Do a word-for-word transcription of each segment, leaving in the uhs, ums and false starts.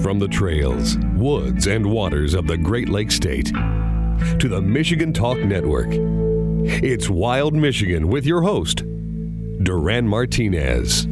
From the trails, woods, and waters of the Great Lakes State to the Michigan Talk Network, it's Wild Michigan with your host, Duran Martinez.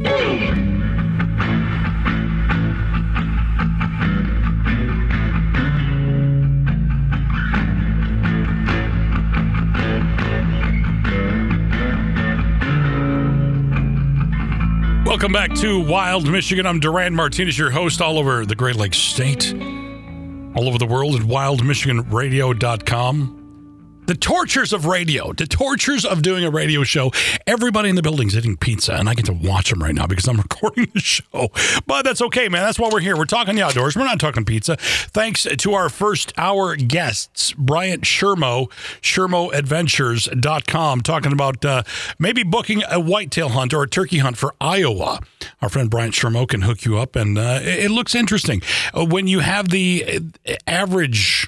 Welcome back to Wild Michigan. I'm Duran Martinez, your host all over the Great Lakes State, all over the world at wild michigan radio dot com. The tortures of radio, the tortures of doing a radio show. Everybody in the building's eating pizza, and I get to watch them right now because I'm recording the show. But that's okay, man. That's why we're here. We're talking the outdoors. We're not talking pizza. Thanks to our first hour guests, Bryant Shermo, shermo adventures dot com, talking about uh, maybe booking a whitetail hunt or a turkey hunt for Iowa. Our friend Bryant Shermo can hook you up, and uh, it, it looks interesting. When you have the average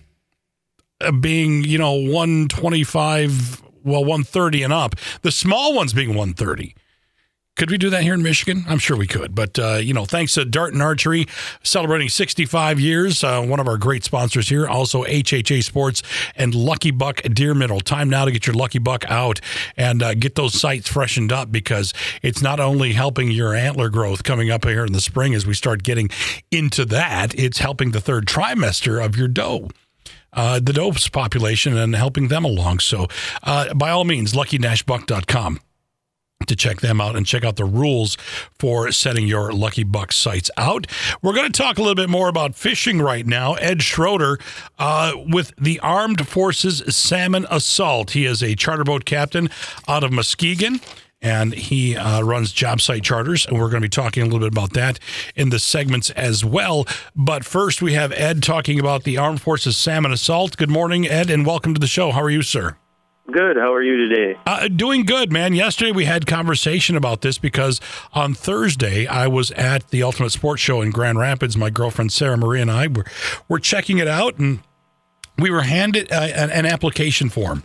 being, you know, one twenty-five, well, one thirty and up, the small ones being one thirty. Could we do that here in Michigan? I'm sure we could. But, uh, you know, thanks to Dart and Archery, celebrating sixty-five years, uh, one of our great sponsors here. Also, H H A Sports and Lucky Buck Deer Middle. Time now to get your Lucky Buck out and uh, get those sights freshened up, because it's not only helping your antler growth coming up here in the spring as we start getting into that, it's helping the third trimester of your doe. Uh, the doe's population and helping them along. So uh, by all means, lucky dash buck dot com to check them out and check out the rules for setting your Lucky Buck sites out. We're going to talk a little bit more about fishing right now. Ed Schroeder uh, with the Armed Forces Salmon Assault. He is a charter boat captain out of Muskegon, and he uh, runs job site charters, and we're going to be talking a little bit about that in the segments as well. But first, we have Ed talking about the Armed Forces Salmon Assault. Good morning, Ed, and welcome to the show. How are you, sir? Good. How are you today? Uh, doing good, man. Yesterday, we had conversation about this because on Thursday, I was at the Ultimate Sports Show in Grand Rapids. My girlfriend, Sarah Marie, and I were, were checking it out, and we were handed uh, an, an application form.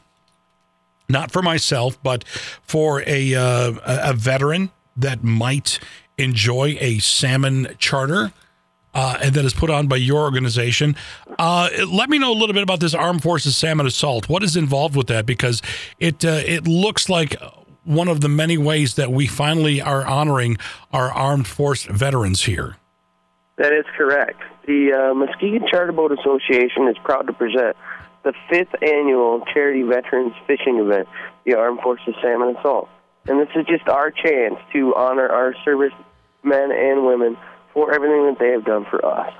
Not for myself, but for a uh, a veteran that might enjoy a salmon charter uh, and that is put on by your organization. Uh, let me know a little bit about this Armed Forces Salmon Assault. What is involved with that? Because it uh, it looks like one of the many ways that we finally are honoring our armed force veterans here. That is correct. The uh, Muskegon Charter Boat Association is proud to present the fifth annual Charity Veterans Fishing Event, the Armed Forces Salmon Assault. And this is just our chance to honor our service men and women for everything that they have done for us.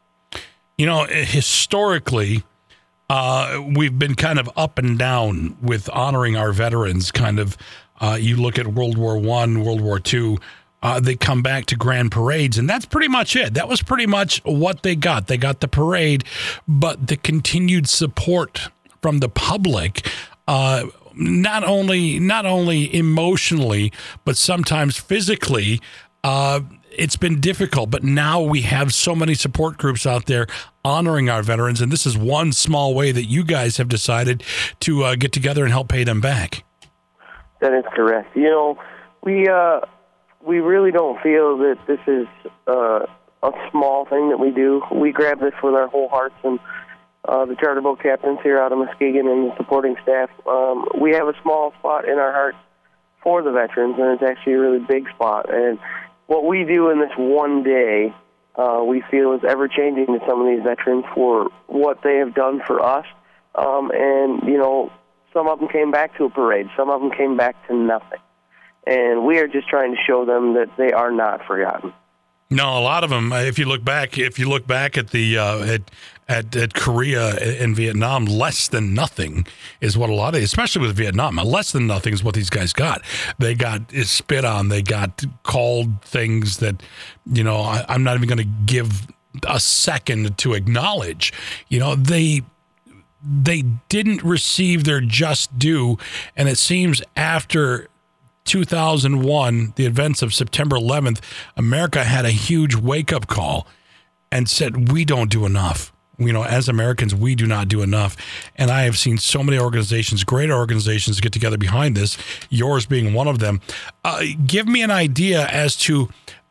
You know, historically, uh, we've been kind of up and down with honoring our veterans. Kind of, uh, you look at World War One, World War Two, Uh, they come back to grand parades, and that's pretty much it. That was pretty much what they got. They got the parade, but the continued support from the public, uh, not only not only emotionally, but sometimes physically, uh, it's been difficult. But now we have so many support groups out there honoring our veterans, and this is one small way that you guys have decided to uh, get together and help pay them back. That is correct. You know, we... Uh We really don't feel that this is uh, a small thing that we do. We grab this with our whole hearts, and uh, the charter boat captains here out of Muskegon and the supporting staff, um, we have a small spot in our hearts for the veterans, and it's actually a really big spot. And what we do in this one day, uh, we feel is ever-changing to some of these veterans for what they have done for us. Um, and, you know, some of them came back to a parade. Some of them came back to nothing. And we are just trying to show them that they are not forgotten. No, a lot of them. If you look back, if you look back at the uh, at, at at Korea and Vietnam, less than nothing is what a lot of, especially with Vietnam, less than nothing is what these guys got. They got spit on. They got called things that, you know, I, I'm not even going to give a second to acknowledge. You know, they. They didn't receive their just due, and it seems after two thousand one, the events of September eleventh, America had a huge wake-up call and said, we don't do enough. You know, as Americans, we do not do enough. And I have seen so many organizations, great organizations, get together behind this, yours being one of them. Uh, give me an idea as to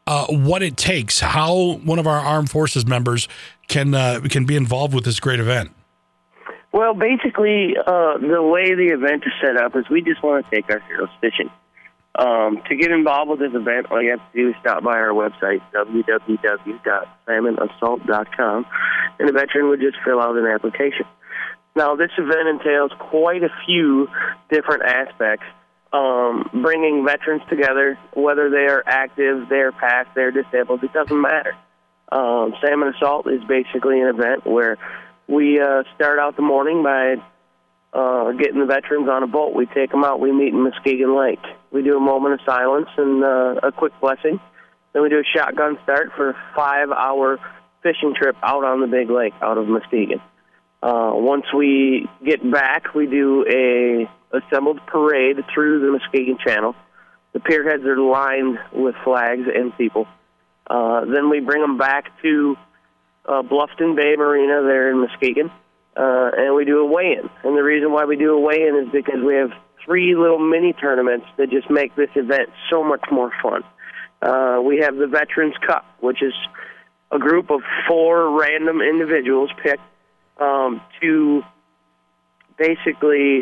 uh, what it takes, how one of our armed forces members can uh, can be involved with this great event. Well, basically, uh, the way the event is set up is we just want to take our heroes fishing. Um, to get involved with this event, all you have to do is stop by our website, w w w dot salmon assault dot com, and a veteran would just fill out an application. Now, this event entails quite a few different aspects, um, bringing veterans together, whether they are active, they're past, they're disabled, it doesn't matter. Um, Salmon Assault is basically an event where we uh, start out the morning by uh, getting the veterans on a boat. We take them out. We meet in Muskegon Lake. We do a moment of silence and uh, a quick blessing. Then we do a shotgun start for a five-hour fishing trip out on the big lake out of Muskegon. Uh, once we get back, we do a assembled parade through the Muskegon Channel. The pierheads are lined with flags and people. Uh, then we bring them back to uh, Bluffton Bay Marina there in Muskegon, uh, and we do a weigh-in. And the reason why we do a weigh-in is because we have three little mini tournaments that just make this event so much more fun. Uh, we have the Veterans Cup, which is a group of four random individuals picked um, to basically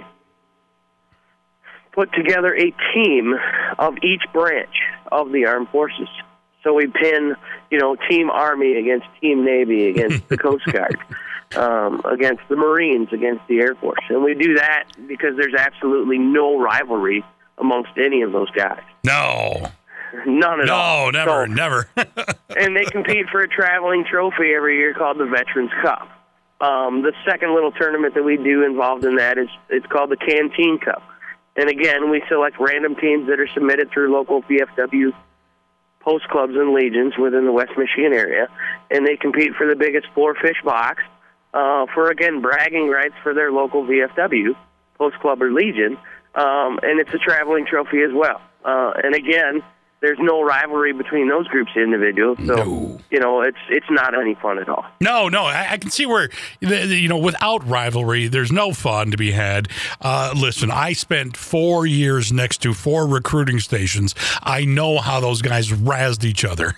put together a team of each branch of the armed forces. So we pin, you know, Team Army against Team Navy, against the Coast Guard, um, against the Marines, against the Air Force. And we do that because there's absolutely no rivalry amongst any of those guys. No. None at no, all. No, never, so, never. And they compete for a traveling trophy every year called the Veterans Cup. Um, the second little tournament that we do involved in that is it's called the Canteen Cup. And again, we select random teams that are submitted through local V F W post clubs and legions within the West Michigan area, and they compete for the biggest four fish box uh, for, again, bragging rights for their local V F W, post club or legion, um, and it's a traveling trophy as well. Uh, and again, there's no rivalry between those groups of individuals, so no. you know it's it's not any fun at all. No, no, I, I can see where you know without rivalry, there's no fun to be had. Uh, listen, I spent four years next to four recruiting stations. I know how those guys razzed each other.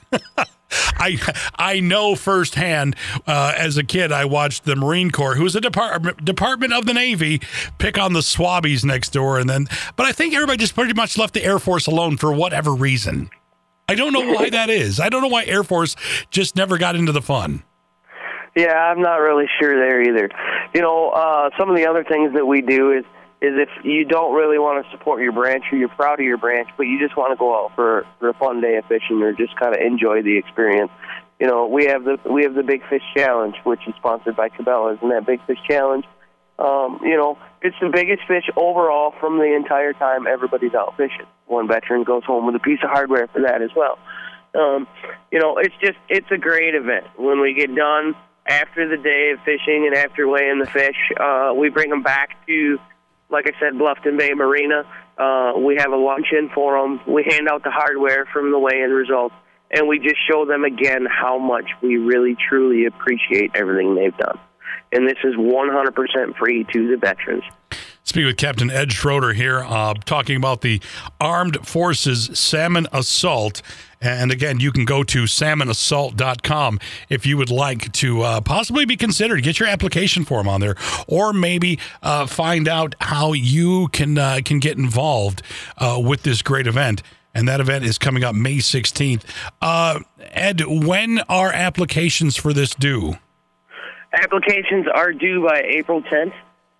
I I know firsthand. Uh, as a kid, I watched the Marine Corps, who's a department department of the Navy, pick on the Swabbies next door, and then. But I think everybody just pretty much left the Air Force alone for whatever reason. I don't know why that is. I don't know why Air Force just never got into the fun. Yeah, I'm not really sure there either. You know, uh, some of the other things that we do is. is if you don't really want to support your branch or you're proud of your branch, but you just want to go out for, for a fun day of fishing or just kind of enjoy the experience. You know, we have the we have the Big Fish Challenge, which is sponsored by Cabela's, and that Big Fish Challenge, um, you know, it's the biggest fish overall from the entire time everybody's out fishing. One veteran goes home with a piece of hardware for that as well. Um, you know, it's just, it's a great event. When we get done after the day of fishing and after weighing the fish, uh, we bring them back to, like I said, Bluffton Bay Marina. Uh, we have a luncheon for them. We hand out the hardware from the weigh-in results, and we just show them again how much we really, truly appreciate everything they've done. And this is one hundred percent free to the veterans. Speaking with Captain Ed Schroeder here, uh, talking about the Armed Forces Salmon Assault. And again, you can go to salmon assault dot com if you would like to uh, possibly be considered. Get your application form on there, or maybe uh, find out how you can uh, can get involved uh, with this great event. And that event is coming up May sixteenth. Uh, Ed, when are applications for this due? Applications are due by April tenth.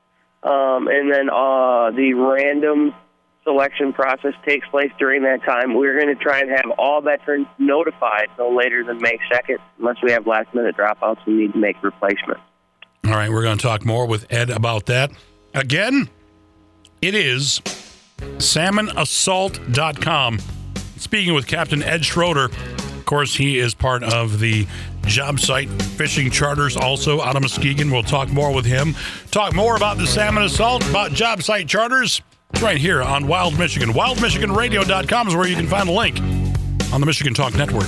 Um, and then uh, the random selection process takes place during that time. We're going to try and have all veterans notified no later than May second, unless we have last-minute dropouts and need to make replacements. All right, we're going to talk more with Ed about that. Again, it is salmon assault dot com. Speaking with Captain Ed Schroeder, of course, he is part of the Job Site Fishing Charters, also out of Muskegon. We'll talk more with him. Talk more about the Salmon Assault, about Job Site Charters. It's right here on Wild Michigan. wild michigan radio dot com is where you can find a link on the Michigan Talk Network.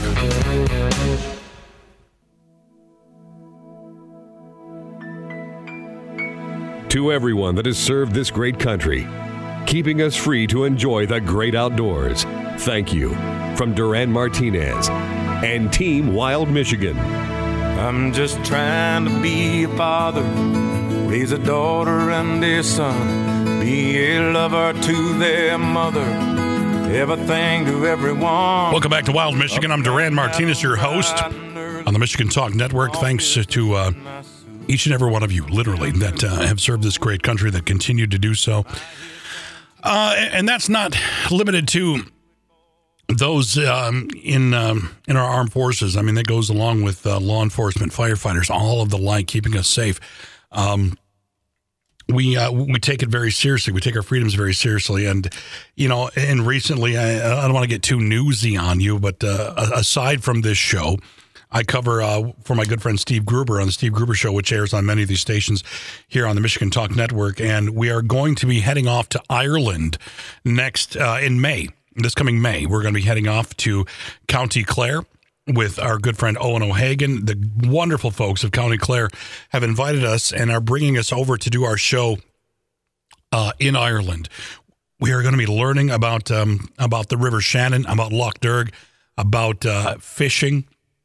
To everyone that has served this great country, keeping us free to enjoy the great outdoors, thank you. from Duran Martinez and Team Wild Michigan. I'm just trying to be a father, raise a daughter and a son, be a lover to their mother, everything to everyone. Welcome back to Wild Michigan. I'm Duran Martinez, your host on the Michigan Talk Network. Thanks to uh, each and every one of you, literally, that uh, have served this great country, that continue to do so. Uh, and that's not limited to those um, in um, in our armed forces. I mean, that goes along with uh, law enforcement, firefighters, all of the like, keeping us safe. Um, we uh, we take it very seriously. We take our freedoms very seriously. And, you know, and recently, I, I don't want to get too newsy on you, but uh, aside from this show, I cover uh, for my good friend Steve Gruber on the Steve Gruber Show, which airs on many of these stations here on the Michigan Talk Network. And we are going to be heading off to Ireland next uh, in May, this coming May. We're going to be heading off to County Clare with our good friend Owen O'Hagan. The wonderful folks of County Clare have invited us and are bringing us over to do our show uh, in Ireland. We are going to be learning about um, about the River Shannon, about Lough Derg, about uh, fishing.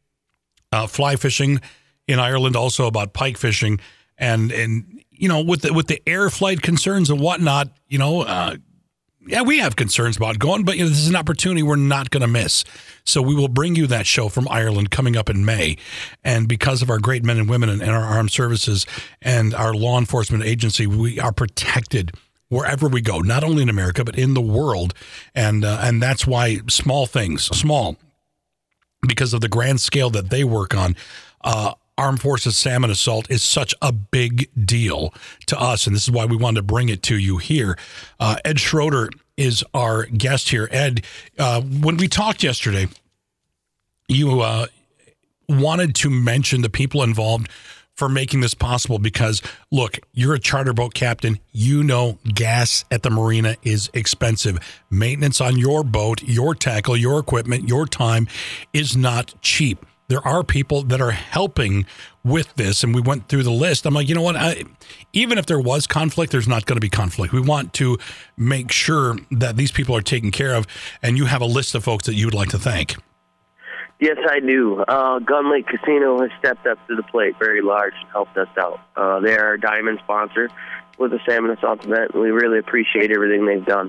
Uh, fly fishing in Ireland, also about pike fishing, and and you know, with the with the air flight concerns and whatnot, you know, uh, yeah, we have concerns about going, but you know, this is an opportunity we're not going to miss. So we will bring you that show from Ireland coming up in May, and because of our great men and women in, in our armed services and our law enforcement agency, we are protected wherever we go, not only in America but in the world, and uh, and that's why small things, small. because of the grand scale that they work on, uh, Armed Forces Salmon Assault is such a big deal to us, and this is why we wanted to bring it to you here. Uh, Ed Schroeder is our guest here. Ed, uh, when we talked yesterday, you uh, wanted to mention the people involved for making this possible because, look, you're a charter boat captain. You know gas at the marina is expensive. Maintenance on your boat, your tackle, your equipment, your time is not cheap. There are people that are helping with this, and we went through the list. I'm like, you know what? I, even if there was conflict, there's not going to be conflict. We want to make sure that these people are taken care of, and you have a list of folks that you would like to thank. Yes, I do. Uh, Gun Lake Casino has stepped up to the plate very large and helped us out. Uh, they are our diamond sponsor with the Salmon Assault event, and we really appreciate everything they've done.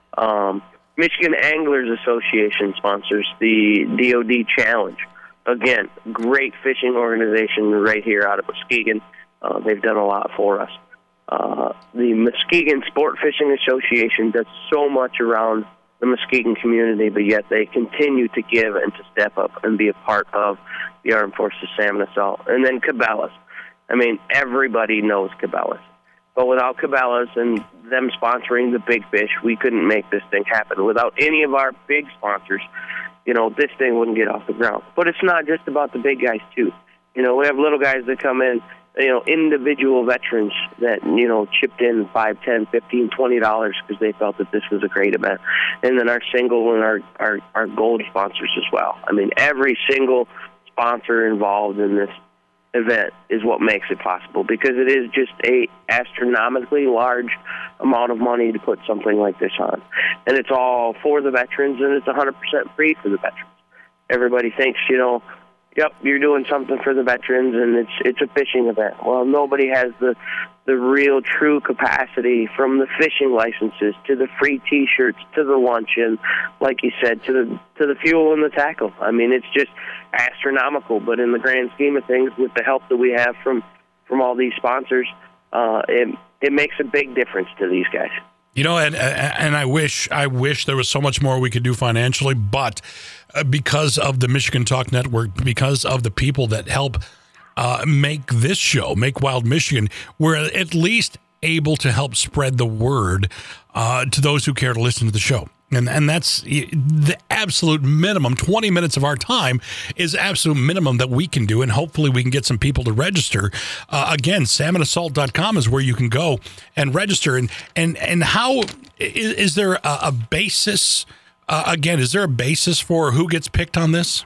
Um, Michigan Anglers Association sponsors the D O D Challenge. Again, great fishing organization right here out of Muskegon. Uh, they've done a lot for us. Uh, the Muskegon Sport Fishing Association does so much around the Muskegon community, but yet they continue to give and to step up and be a part of the Armed Forces Salmon Assault. And then Cabela's. I mean, everybody knows Cabela's. But without Cabela's and them sponsoring the big fish, we couldn't make this thing happen. Without any of our big sponsors, you know, this thing wouldn't get off the ground. But it's not just about the big guys, too. You know, we have little guys that come in, you know, individual veterans that, you know, chipped in five, ten, fifteen, twenty dollars because they felt that this was a great event. And then our single and our, our, our gold sponsors as well. I mean, every single sponsor involved in this event is what makes it possible because it is just a astronomically large amount of money to put something like this on. And it's all for the veterans, and it's one hundred percent free for the veterans. Everybody thinks, you know, yep, you're doing something for the veterans, and it's it's a fishing event. Well, nobody has the the real, true capacity from the fishing licenses to the free T-shirts to the lunch, and like you said, to the to the fuel and the tackle. I mean, it's just astronomical. But in the grand scheme of things, with the help that we have from from all these sponsors, uh, it it makes a big difference to these guys. You know, and and I wish I wish there was so much more we could do financially, but because of the Michigan Talk Network, because of the people that help uh, make this show, make Wild Michigan, we're at least able to help spread the word uh, to those who care to listen to the show. And and that's the absolute minimum. twenty minutes of our time is absolute minimum that we can do, and hopefully we can get some people to register. Uh, again, salmon assault dot com is where you can go and register. And and, and how is, is there a, a basis? Uh, again, is there a basis for who gets picked on this?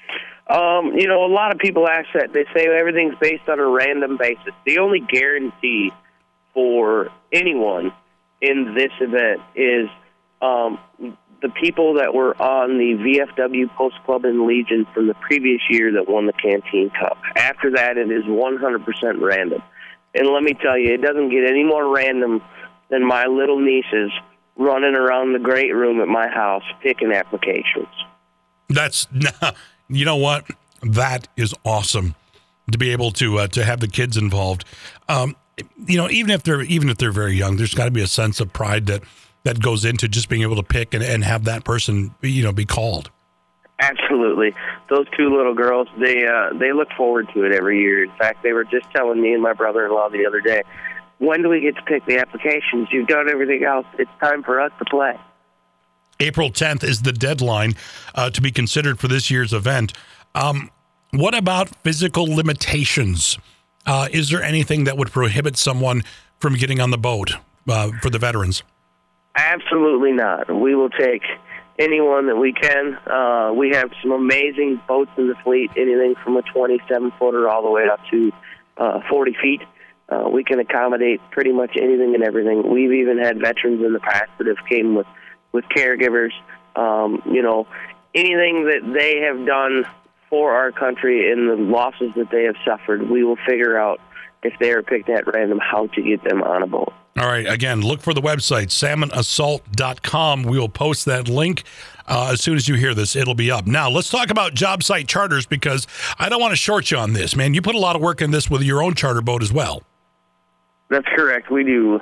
Um, you know, a lot of people ask that. They say everything's based on a random basis. The only guarantee for anyone in this event is Um, the people that were on the V F W Post Club and Legion from the previous year that won the Canteen Cup. After that, it is one hundred percent random. And let me tell you, it doesn't get any more random than my little nieces running around the great room at my house picking applications. That's, you know what? That is awesome to be able to uh, to have the kids involved. Um, you know, even if they're even if they're very young, there's got to be a sense of pride that, that goes into just being able to pick and, and have that person, you know, be called. Absolutely. Those two little girls, they uh, they look forward to it every year. In fact, they were just telling me and my brother-in-law the other day, when do we get to pick the applications? You've done everything else. It's time for us to play. April tenth is the deadline uh, to be considered for this year's event. Um, what about physical limitations? Uh, is there anything that would prohibit someone from getting on the boat uh, for the veterans? Absolutely not. We will take anyone that we can. Uh, we have some amazing boats in the fleet, anything from a twenty-seven footer all the way up to uh, forty feet. Uh, we can accommodate pretty much anything and everything. We've even had veterans in the past that have came with, with caregivers. Um, you know, anything that they have done for our country and the losses that they have suffered, we will figure out if they are picked at random how to get them on a boat. All right. Again, look for the website, salmon assault dot com. We will post that link uh, as soon as you hear this. It'll be up. Now, let's talk about job site charters, because I don't want to short you on this, man. You put a lot of work in this with your own charter boat as well. That's correct. We do.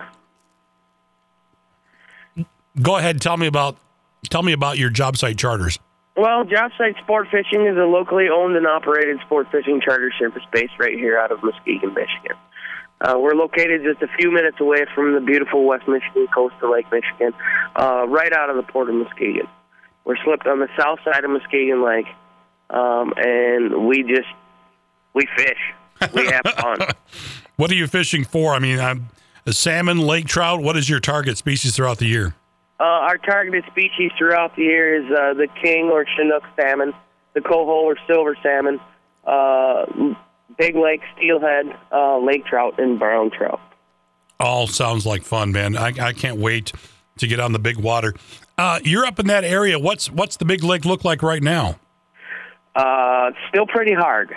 Go ahead. Tell me about tell me about your job site charters. Well, Job Site Sport Fishing is a locally owned and operated sport fishing charter service based right here out of Muskegon, Michigan. Uh, we're located just a few minutes away from the beautiful West Michigan coast of Lake Michigan, uh, right out of the port of Muskegon. We're slipped on the south side of Muskegon Lake, um, and we just, we fish. We have fun. What are you fishing for? I mean, I'm, a salmon, lake trout, what is your target species throughout the year? Uh, our targeted species throughout the year is uh, the king or Chinook salmon, the coho or silver salmon, uh, big lake, steelhead, uh, lake trout, and brown trout. All sounds like fun, man. I, I can't wait to get on the big water. Uh, you're up in that area. What's what's the big lake look like right now? Uh, still pretty hard.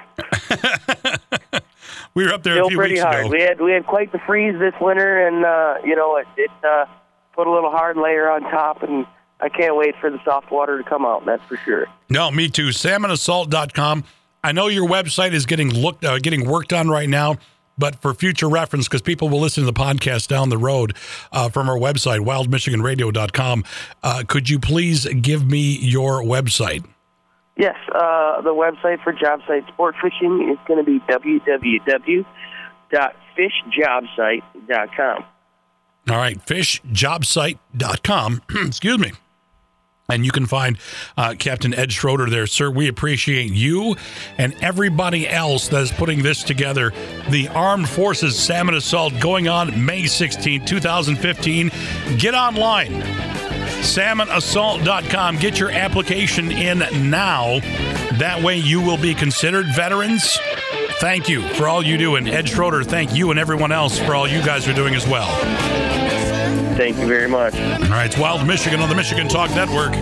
We were up there still a few pretty weeks hard. ago. We had we had quite the freeze this winter, and uh, you know it, it uh, put a little hard layer on top, and I can't wait for the soft water to come out. That's for sure. No, me too. salmon assault dot com. I know your website is getting looked, uh, getting worked on right now, but for future reference, because people will listen to the podcast down the road uh, from our website, wild michigan radio dot com, uh, could you please give me your website? Yes, uh, the website for Job Site Sport Fishing is going to be w w w dot fish job site dot com. All right, fish job site dot com. Excuse me. And you can find uh, Captain Ed Schroeder there, sir. We appreciate you and everybody else that is putting this together. The Armed Forces Salmon Assault going on May sixteenth, twenty fifteen. Get online, salmon assault dot com. Get your application in now. That way you will be considered. Veterans, thank you for all you do. And Ed Schroeder, thank you and everyone else for all you guys are doing as well. Thank you very much. All right, it's Wild Michigan on the Michigan Talk Network.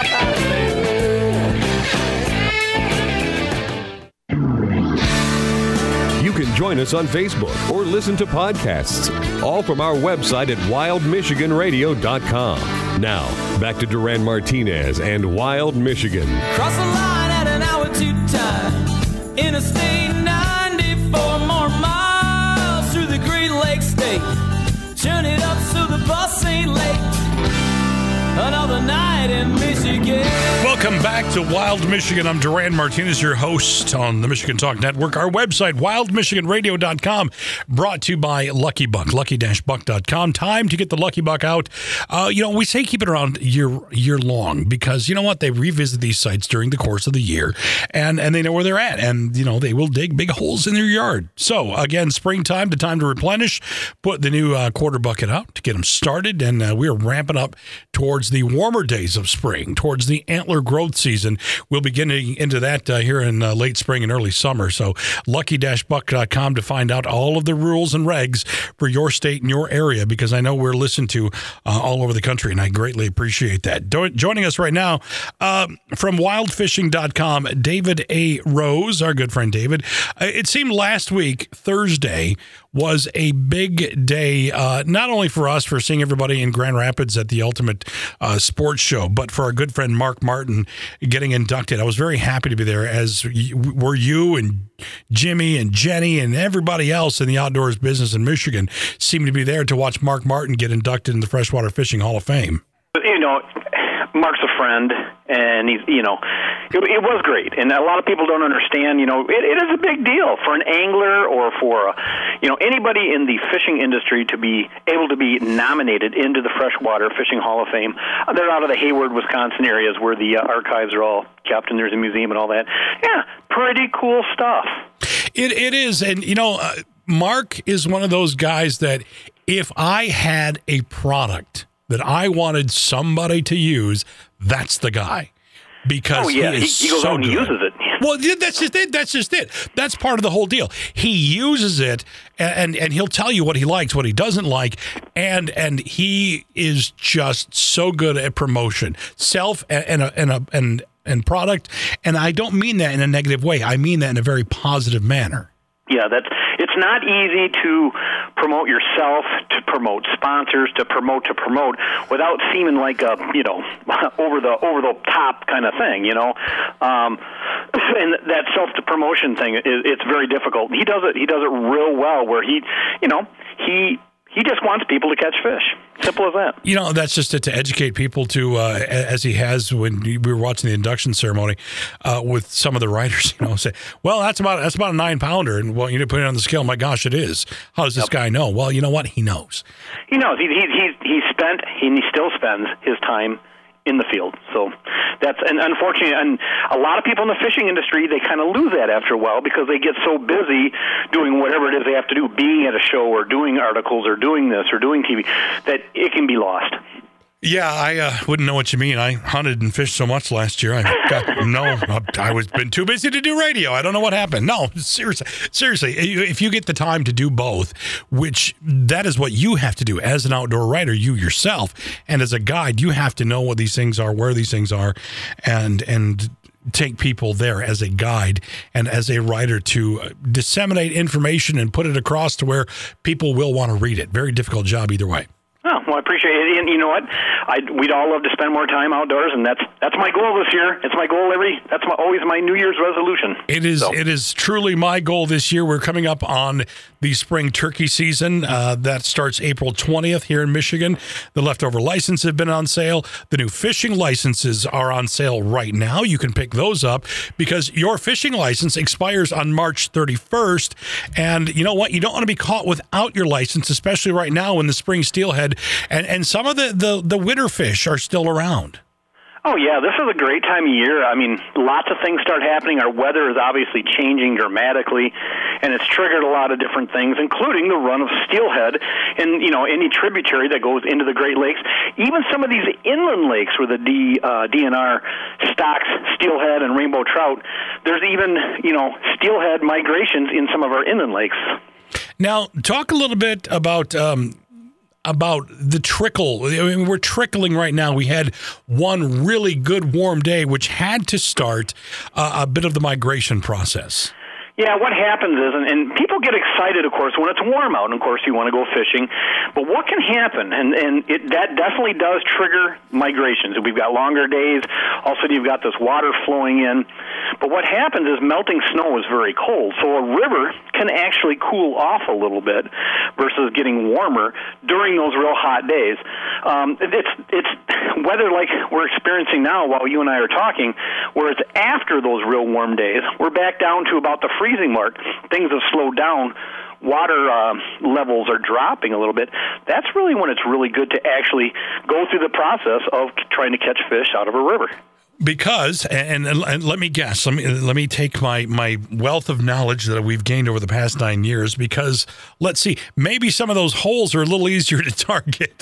You can join us on Facebook or listen to podcasts, all from our website at wild michigan radio dot com. Now, back to Duran Martinez and Wild Michigan. Cross the line at an hour too tight. Interstate ninety-four, more miles through the Great Lakes State. Turn it up so the bus ain't late. Another night in Michigan. Welcome back to Wild Michigan. I'm Duran Martinez, your host on the Michigan Talk Network. Our website, wild michigan radio dot com, brought to you by Lucky Buck, lucky dash buck dot com. Time to get the Lucky Buck out. Uh, you know, we say keep it around year year long because, you know what, they revisit these sites during the course of the year, and, and they know where they're at, and, you know, they will dig big holes in their yard. So, again, springtime, the time to replenish, put the new uh, quarter bucket out to get them started, and uh, we're ramping up towards the warmer days days of spring, towards the antler growth season. We'll be getting into that uh, here in uh, late spring and early summer. So lucky dash buck dot com to find out all of the rules and regs for your state and your area, because I know we're listened to uh, all over the country, and I greatly appreciate that. Do- joining us right now uh, from wild fishing dot com, David A. Rose, our good friend David. Uh, it seemed last week, Thursday, was a big day, uh, not only for us for seeing everybody in Grand Rapids at the Ultimate uh, Sports Show, but for our good friend Mark Martin getting inducted. I was very happy to be there, as were you and Jimmy and Jenny and everybody else in the outdoors business in Michigan seemed to be there to watch Mark Martin get inducted in the Freshwater Fishing Hall of Fame. You know, Mark's a friend, and he's, you know, it, it was great. And a lot of people don't understand, you know, it, it is a big deal for an angler or for, a, you know, anybody in the fishing industry to be able to be nominated into the Freshwater Fishing Hall of Fame. They're out of the Hayward, Wisconsin areas where the uh, archives are all kept, and there's a museum and all that. Yeah, pretty cool stuff. It It is. And, you know, uh, Mark is one of those guys that if I had a product that I wanted somebody to use, that's the guy. Because oh, yeah. he, is he, he goes so out and good. uses it. Well, that's just it. That's just it. That's part of the whole deal. He uses it, and and he'll tell you what he likes, what he doesn't like, and and he is just so good at promotion, self and and a, and a, and and product. And I don't mean that in a negative way. I mean that in a very positive manner. Yeah, that's it's not easy to promote yourself, to promote sponsors, to promote to promote without seeming like a, you know, over the over the top kind of thing, you know. Um, and that self promotion thing, is, it's very difficult. He does it. He does it real well. Where he, you know, he. He just wants people to catch fish. Simple as that. You know, that's just it, to educate people to, uh, as he has when we were watching the induction ceremony uh, with some of the writers, you know, say, well, that's about that's about a nine pounder. And, well, you need to put it on the scale. My gosh, it is. How does this yep. guy know? Well, you know what? He knows. He knows. He, he, he, he spent, he still spends his time in the field. So that's, and unfortunately, and a lot of people in the fishing industry, they kind of lose that after a while because they get so busy doing whatever it is they have to do, being at a show or doing articles or doing this or doing T V, that it can be lost. Yeah, I uh, wouldn't know what you mean. I hunted and fished so much last year. I got no. I was been too busy to do radio. I don't know what happened. No, seriously, seriously. If you get the time to do both, which that is what you have to do as an outdoor writer, you yourself, and as a guide, you have to know what these things are, where these things are, and and take people there as a guide and as a writer to disseminate information and put it across to where people will want to read it. Very difficult job either way. Oh, well, I appreciate it. And you know what? I, we'd all love to spend more time outdoors, and that's that's my goal this year. It's my goal every. That's my, always my New Year's resolution. It is. So. It is truly my goal this year. We're coming up on the spring turkey season. Uh, that starts April twentieth here in Michigan. The leftover licenses have been on sale. The new fishing licenses are on sale right now. You can pick those up because your fishing license expires on March thirty-first. And you know what? You don't want to be caught without your license, especially right now when the spring steelhead and, and some of the, the, the winter fish are still around. Oh, yeah, this is a great time of year. I mean, lots of things start happening. Our weather is obviously changing dramatically, and it's triggered a lot of different things, including the run of steelhead and, you know, any tributary that goes into the Great Lakes. Even some of these inland lakes where the D, uh, D N R stocks steelhead and rainbow trout, there's even, you know, steelhead migrations in some of our inland lakes. Now, talk a little bit about... Um about the trickle. I mean, we're trickling right now. We had one really good warm day, which had to start uh, a bit of the migration process. Yeah, what happens is, and, and people get excited, of course, when it's warm out, and of course you want to go fishing, but what can happen, and, and it, that definitely does trigger migrations. We've got longer days, also you've got this water flowing in, but what happens is melting snow is very cold, so a river can actually cool off a little bit versus getting warmer during those real hot days. Um, it's, it's weather like we're experiencing now while you and I are talking, where it's after those real warm days, we're back down to about the freezing mark. Things have slowed down. Water uh, levels are dropping a little bit. That's really when it's really good to actually go through the process of trying to catch fish out of a river. Because, and, and let me guess, let me let me take my, my wealth of knowledge that we've gained over the past nine years, because, let's see, maybe some of those holes are a little easier to target.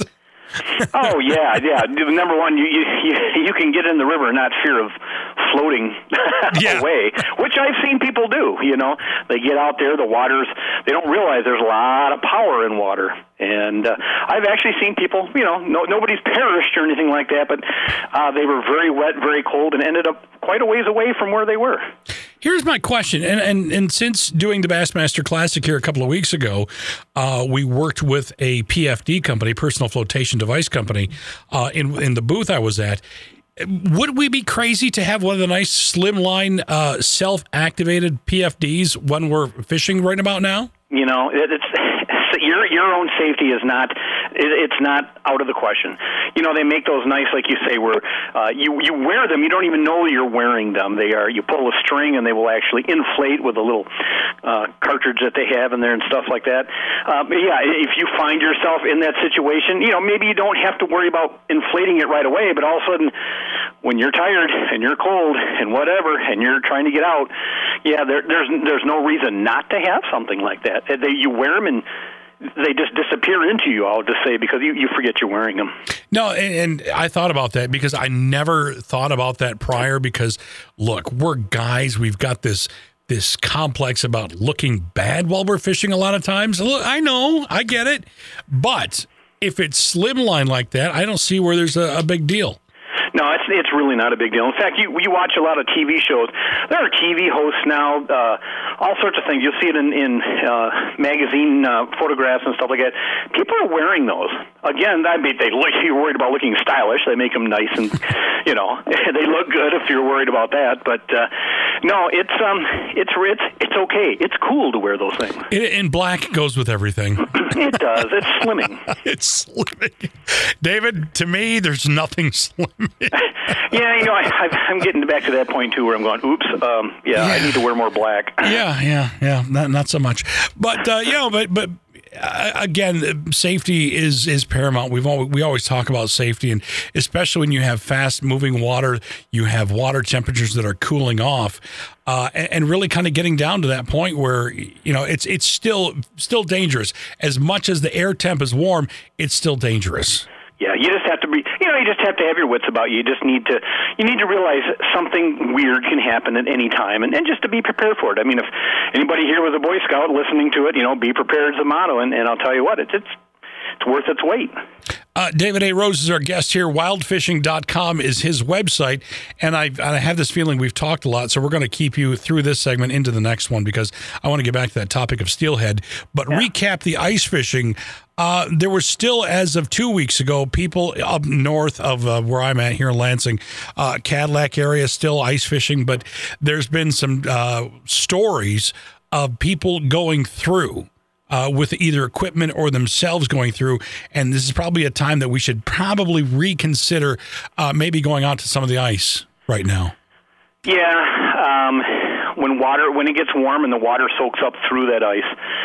Oh yeah, yeah. Number one, you you you can get in the river and not fear of floating yeah. away, which I've seen people do. You know, they get out there, the waters. They don't realize there's a lot of power in water, and uh, I've actually seen people. You know, no, nobody's perished or anything like that, but uh, they were very wet, very cold, and ended up quite a ways away from where they were. Here's my question, and, and and since doing the Bassmaster Classic here a couple of weeks ago, uh, we worked with a P F D company, personal flotation device company, uh, in in the booth I was at. Would we be crazy to have one of the nice slimline uh, self-activated P F Ds when we're fishing right about now? You know, it, it's your your own safety is not it, it's not out of the question. You know, they make those nice, like you say, where uh, you you wear them, you don't even know you're wearing them. They are you pull a string and they will actually inflate with a little uh, cartridge that they have in there and stuff like that. Uh, but yeah, if you find yourself in that situation, you know, maybe you don't have to worry about inflating it right away, but all of a sudden, when you're tired and you're cold and whatever, and you're trying to get out, yeah, there, there's there's no reason not to have something like that. They, you wear them and they just disappear into you, I'll just say, because you, you forget you're wearing them. No, and, and I thought about that because I never thought about that prior because, look, we're guys. We've got this this complex about looking bad while we're fishing a lot of times. Look, I know, I get it. But if it's slimline like that, I don't see where there's a, a big deal. No, it's it's really not a big deal. In fact, you you watch a lot of T V shows. There are T V hosts now, uh, all sorts of things. You'll see it in, in uh, magazine uh, photographs and stuff like that. People are wearing those. Again, I mean, they look, you're worried about looking stylish. They make them nice and, you know, they look good if you're worried about that. But, uh, no, it's um, it's it's it's okay. It's cool to wear those things. It, and black goes with everything. It does. It's slimming. It's slimming. David, to me, there's nothing slimming. Yeah, you know, I, I'm getting back to that point, too, where I'm going, oops, um, yeah, yeah, I need to wear more black. Yeah, yeah, yeah, not not so much. But, uh, you know, but, but uh, again, safety is is paramount. We've always, we always talk about safety, and especially when you have fast-moving water, you have water temperatures that are cooling off, uh, and, and really kind of getting down to that point where, you know, it's it's still still dangerous. As much as the air temp is warm, it's still dangerous. Yeah, you just have to be, you know, you just have to have your wits about you. You just need to, you need to realize something weird can happen at any time, and, and just to be prepared for it. I mean, if anybody here was a Boy Scout listening to it, you know, be prepared is the motto, and, and I'll tell you what, it's it's, it's worth its weight. Uh, David A. Rose is our guest here. wild fishing dot com is his website, and I, I have this feeling we've talked a lot, so we're going to keep you through this segment into the next one because I want to get back to that topic of steelhead. But yeah. Recap the ice fishing. Uh, there were still, as of two weeks ago, people up north of uh, where I'm at here in Lansing, uh, Cadillac area, still ice fishing, but there's been some uh, stories of people going through Uh, with either equipment or themselves going through. And this is probably a time that we should probably reconsider uh, maybe going out to some of the ice right now. Yeah. Um, when water, when it gets warm and the water soaks up through that ice,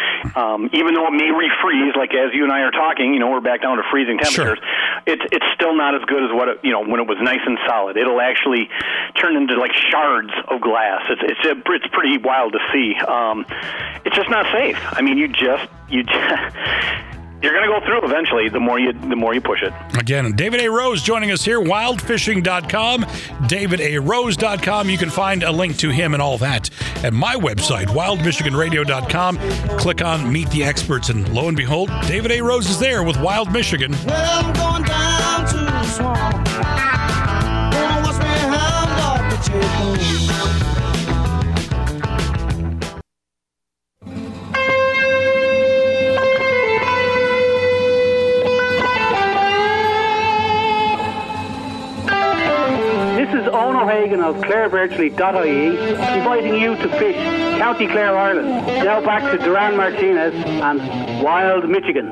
um, even though it may refreeze, like as you and I are talking, you know, we're back down to freezing temperatures, sure. it's it's still not as good as what, it, you know, when it was nice and solid. It'll actually turn into like shards of glass. It's it's a, it's pretty wild to see. Um, it's just not safe. I mean, you just, you just, you're going to go through eventually the more you the more you push it. Again, David A. Rose joining us here, wild fishing dot com, david a rose dot com. You can find a link to him and all that at my website, wild michigan radio dot com. Click on Meet the Experts, and lo and behold, David A. Rose is there with Wild Michigan. Well, I'm going down to the swamp. Gonna wash my hand off the chicken. This is Owen O'Hagan of Clare Virtually dot I E inviting you to fish County Clare, Ireland. Now back to Duran Martinez and Wild Michigan.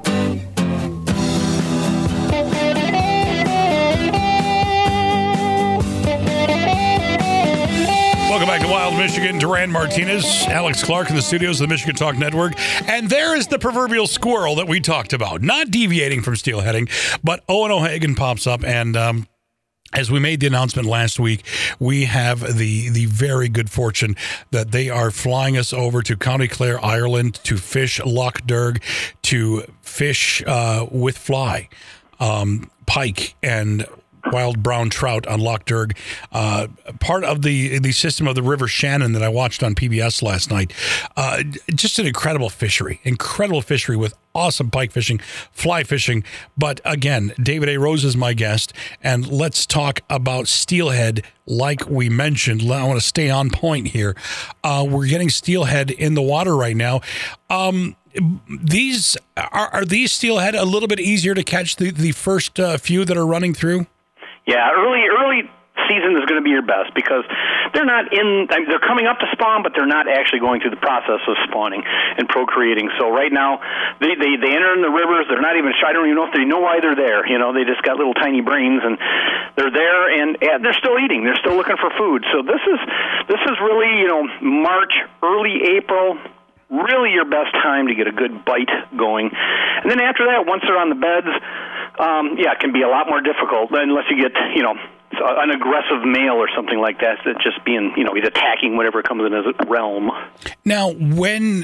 Welcome back to Wild Michigan. Duran Martinez, Alex Clark in the studios of the Michigan Talk Network. And there is the proverbial squirrel that we talked about. Not deviating from steelheading, but Owen O'Hagan pops up, and um, as we made the announcement last week, we have the the very good fortune that they are flying us over to County Clare, Ireland, to fish Loch Derg, to fish uh, with fly. um, pike and wild brown trout on Loch Derg, uh, part of the the system of the River Shannon that I watched on P B S last night. Uh, just an incredible fishery, incredible fishery with awesome pike fishing, fly fishing. But again, David A. Rose is my guest, and let's talk about steelhead. Like we mentioned, I want to stay on point here. Uh, we're getting steelhead in the water right now. Um, these are, are these steelhead a little bit easier to catch the the first uh, few that are running through? Yeah, early early season is going to be your best because they're not in. I mean, they're coming up to spawn, but they're not actually going through the process of spawning and procreating. So right now, they they, they enter in the rivers. They're not even. I don't even know if they know why they're there. You know, they just got little tiny brains, and they're there, and, and they're still eating. They're still looking for food. So this is this is really, you know, March, early April. Really your best time to get a good bite going. And then after that, once they're on the beds, um, yeah, it can be a lot more difficult unless you get, you know, an aggressive male or something like that, that just being, you know, he's attacking whatever comes in his realm. Now, when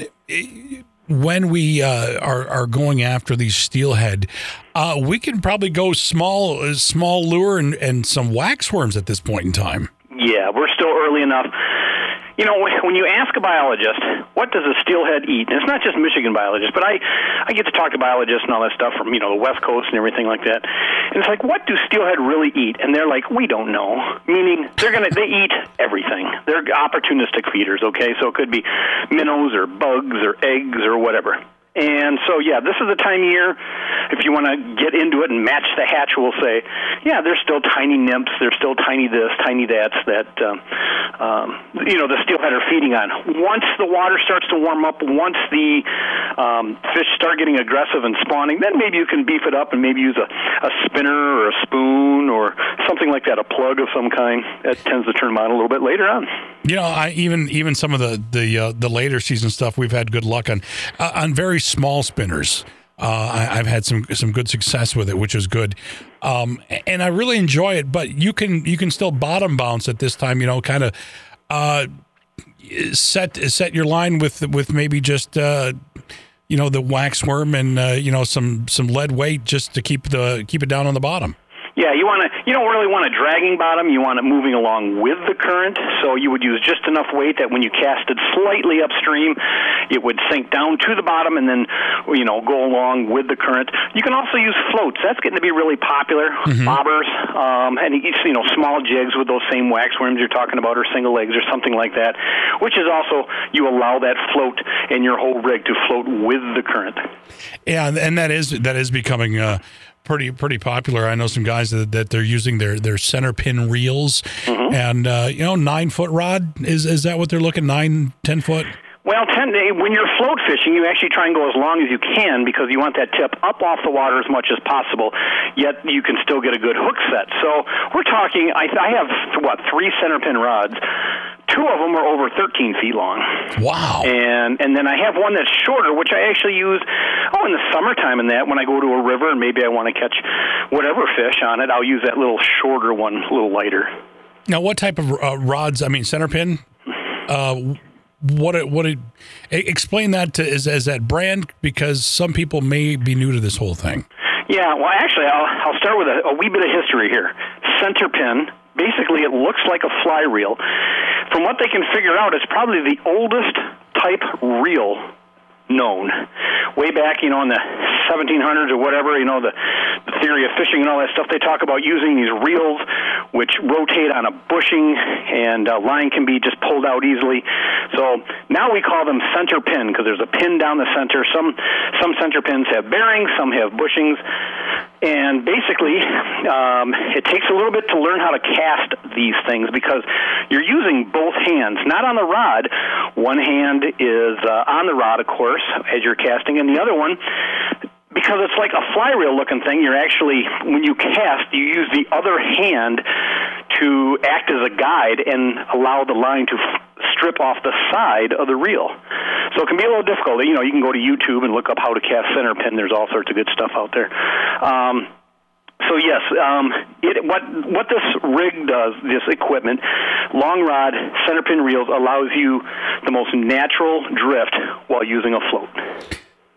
when we uh, are, are going after these steelhead, uh, we can probably go small small lure and, and some waxworms at this point in time. Yeah, we're still early enough. You know, when you ask a biologist, what does a steelhead eat? And it's not just Michigan biologists, but I, I get to talk to biologists and all that stuff from, you know, the West Coast and everything like that. And it's like, what do steelhead really eat? And they're like, we don't know. Meaning, they're gonna they eat everything. They're opportunistic feeders, okay? So it could be minnows or bugs or eggs or whatever. And so, yeah, this is the time of year, if you want to get into it and match the hatch, we'll say, yeah, there's still tiny nymphs, there's still tiny this, tiny that's, that, um, um, you know, the steelhead are feeding on. Once the water starts to warm up, once the um, fish start getting aggressive and spawning, then maybe you can beef it up and maybe use a, a spinner or a spoon or something like that, a plug of some kind. That tends to turn them on a little bit later on. You know, I even even some of the the uh, the later season stuff we've had good luck on uh, on very small spinners. Uh, I, I've had some some good success with it, which is good, um, and I really enjoy it. But you can you can still bottom bounce at this time. You know, kind of uh, set set your line with with maybe just uh, you know the waxworm and uh, you know some some lead weight just to keep the keep it down on the bottom. Yeah, you want to. You don't really want a dragging bottom. You want it moving along with the current. So you would use just enough weight that when you cast it slightly upstream, it would sink down to the bottom and then, you know, go along with the current. You can also use floats. That's getting to be really popular. Mm-hmm. Bobbers, um, and you know, small jigs with those same waxworms you're talking about, or single legs, or something like that. Which is also you allow that float in your whole rig to float with the current. Yeah, and that is that is becoming. Uh, Pretty pretty popular. I know some guys that, that they're using their, their center pin reels, mm-hmm. and uh, you know nine foot rod is is that what they're looking nine ten foot? Well, ten, when you're float fishing, you actually try and go as long as you can because you want that tip up off the water as much as possible. Yet you can still get a good hook set. So we're talking. I, I have what three center pin rods. Two of them are over thirteen feet long. Wow. And and then I have one that's shorter, which I actually use, oh, in the summertime and that, when I go to a river and maybe I want to catch whatever fish on it, I'll use that little shorter one, a little lighter. Now, what type of uh, rods, I mean, center pin, uh, what it, what it, explain that to, is, is that brand? Because some people may be new to this whole thing. Yeah, well, actually, I'll, I'll start with a, a wee bit of history here. Center pin. Basically, it looks like a fly reel. From what they can figure out, it's probably the oldest type reel known. Way back, you know, in the seventeen hundreds or whatever, you know, the, the theory of fishing and all that stuff, they talk about using these reels which rotate on a bushing, and a line can be just pulled out easily. So now we call them center pin because there's a pin down the center. Some some center pins have bearings, some have bushings. And basically, um, it takes a little bit to learn how to cast these things because you're using both hands, not on the rod. One hand is uh, on the rod, of course, as you're casting, and the other one, because it's like a fly reel looking thing, you're actually, when you cast, you use the other hand to act as a guide and allow the line to f- strip off the side of the reel. So it can be a little difficult. You know, you can go to YouTube and look up how to cast center pin. There's all sorts of good stuff out there. Um, so yes, um, it, what what this rig does, this equipment, long rod, center pin reels, allows you the most natural drift while using a float.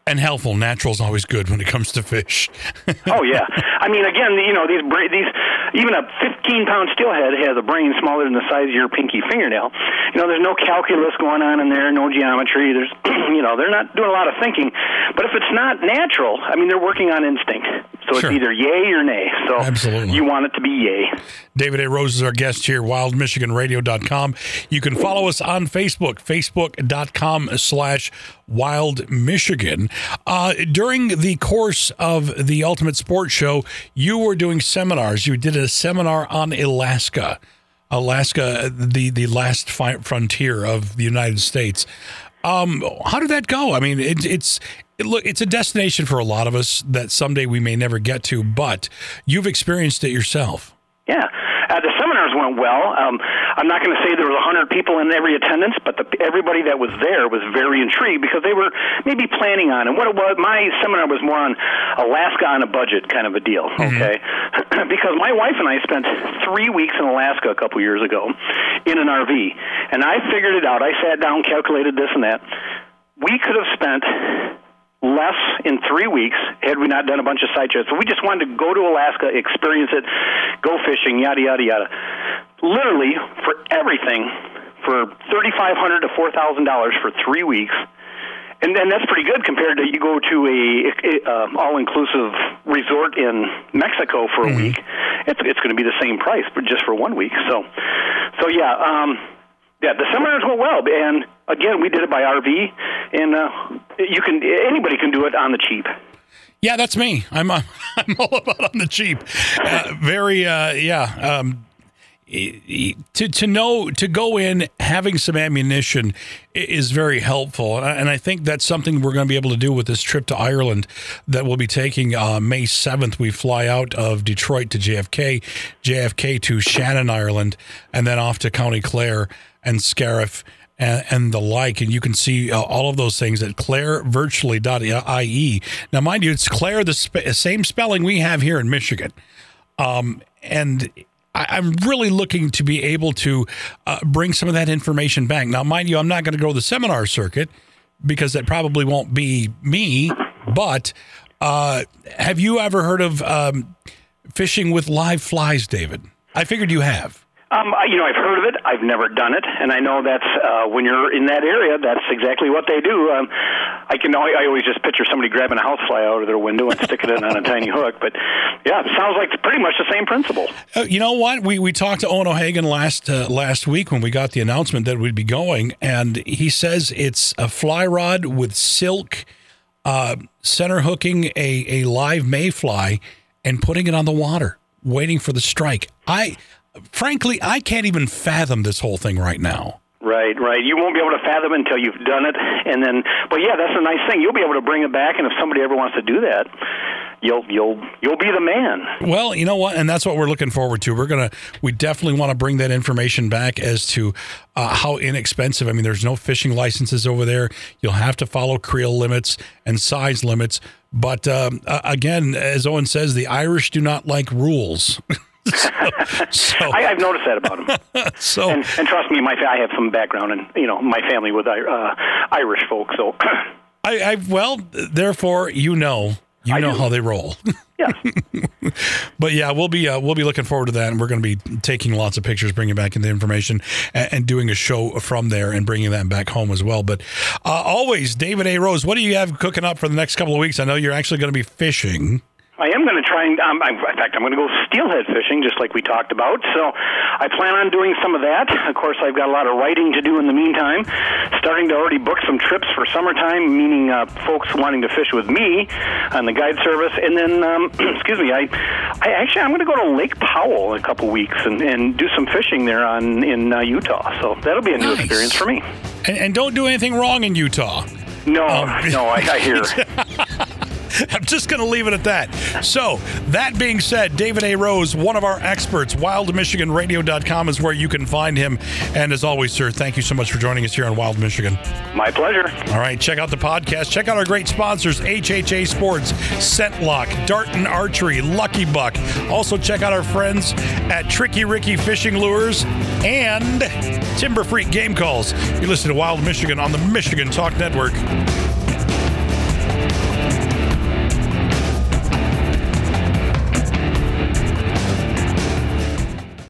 And helpful. Natural is always good when it comes to fish. Oh, yeah. I mean, again, you know, these, bra- these even a fifteen-pound steelhead has a brain smaller than the size of your pinky fingernail. You know, there's no calculus going on in there, no geometry. There's, you know, they're not doing a lot of thinking. But if it's not natural, I mean, they're working on instinct. So Sure. it's either yay or nay. So Absolutely. you want it to be yay. David A. Rose is our guest here, wild michigan radio dot com. You can follow us on Facebook, facebook.com slash Wild Michigan. Uh, during the course of the Ultimate Sports Show, you were doing seminars. You did a seminar on Alaska. Alaska, the, the last fi- frontier of the United States. Um, how did that go? I mean, it, it's it, look, it's a destination for a lot of us that someday we may never get to, but you've experienced it yourself. Yeah. Uh, the seminars went well. Um, I'm not going to say there was one hundred people in every attendance, but the, everybody that was there was very intrigued because they were maybe planning on. And what it was, my seminar was more on Alaska on a budget kind of a deal, okay? Mm-hmm. Because my wife and I spent three weeks in Alaska a couple years ago in an R V, and I figured it out. I sat down, calculated this and that. We could have spent less in three weeks had we not done a bunch of side trips. So we just wanted to go to Alaska, experience it, go fishing, yada, yada, yada. Literally, for everything, for thirty-five hundred dollars to four thousand dollars for three weeks. And then that's pretty good compared to you go to a, a uh, all-inclusive resort in Mexico for a mm-hmm. week. It's it's going to be the same price, but just for one week. So, so yeah, um, yeah, the seminars went well, and again, we did it by R V, and uh, you can anybody can do it on the cheap. Yeah, that's me. I'm uh, I'm all about on the cheap. Uh, very, uh, yeah. Um, to to know to go in having some ammunition is very helpful, and I, and I think that's something we're going to be able to do with this trip to Ireland that we'll be taking uh, May seventh. We fly out of Detroit to J F K, J F K to Shannon, Ireland, and then off to County Clare and Scariff and, and the like. And you can see uh, all of those things at clare virtually dot I E. Now, mind you, it's Clare, the sp- same spelling we have here in Michigan, um, and I'm really looking to be able to uh, bring some of that information back. Now, mind you, I'm not going to go to the seminar circuit because that probably won't be me, but uh, have you ever heard of um, fishing with live flies, David? I figured you have. Um, you know, I've heard of it. I've never done it, and I know that's uh, when you're in that area, that's exactly what they do. Um, I can I always just picture somebody grabbing a housefly out of their window and sticking it on a tiny hook. But yeah, it sounds like pretty much the same principle. Uh, you know what? We we talked to Owen O'Hagan last uh, last week when we got the announcement that we'd be going, and he says it's a fly rod with silk, uh, center hooking a a live mayfly and putting it on the water, waiting for the strike. I. Frankly, I can't even fathom this whole thing right now. Right, right. You won't be able to fathom it until you've done it, and then. But yeah, that's a nice thing. You'll be able to bring it back, and if somebody ever wants to do that, you'll you'll you'll be the man. Well, you know what, and that's what we're looking forward to. We're gonna, we definitely want to bring that information back as to uh, how inexpensive. I mean, there's no fishing licenses over there. You'll have to follow creel limits and size limits. But um, uh, again, as Owen says, the Irish do not like rules. so, so. I, I've noticed that about him. so, and, and trust me, my I have some background in you know my family with uh, Irish folk. So, I, I well, therefore, you know, you I know do. how they roll. Yeah. But yeah, we'll be uh, we'll be looking forward to that, and we're going to be taking lots of pictures, bringing back in the information, and, and doing a show from there, and bringing that back home as well. But uh, always, David A. Rose, what do you have cooking up for the next couple of weeks? I know you're actually going to be fishing. I am going to try and, um, I'm, in fact, I'm going to go steelhead fishing, just like we talked about. So I plan on doing some of that. Of course, I've got a lot of writing to do in the meantime. Starting to already book some trips for summertime, meaning uh, folks wanting to fish with me on the guide service. And then, um, excuse me, I, I actually I'm going to go to Lake Powell in a couple weeks and, and do some fishing there on in uh, Utah. So that'll be a new Nice. experience for me. And, and don't do anything wrong in Utah. No, Um, no, I, I hear. I'm just going to leave it at that. So, that being said, David A. Rose, one of our experts, wild michigan radio dot com is where you can find him. And as always, sir, thank you so much for joining us here on Wild Michigan. My pleasure. All right, check out the podcast. Check out our great sponsors, H H A Sports, Scentlock, Darton Archery, Lucky Buck. Also, check out our friends at Tricky Ricky Fishing Lures and Timber Freak Game Calls. You listen to Wild Michigan on the Michigan Talk Network.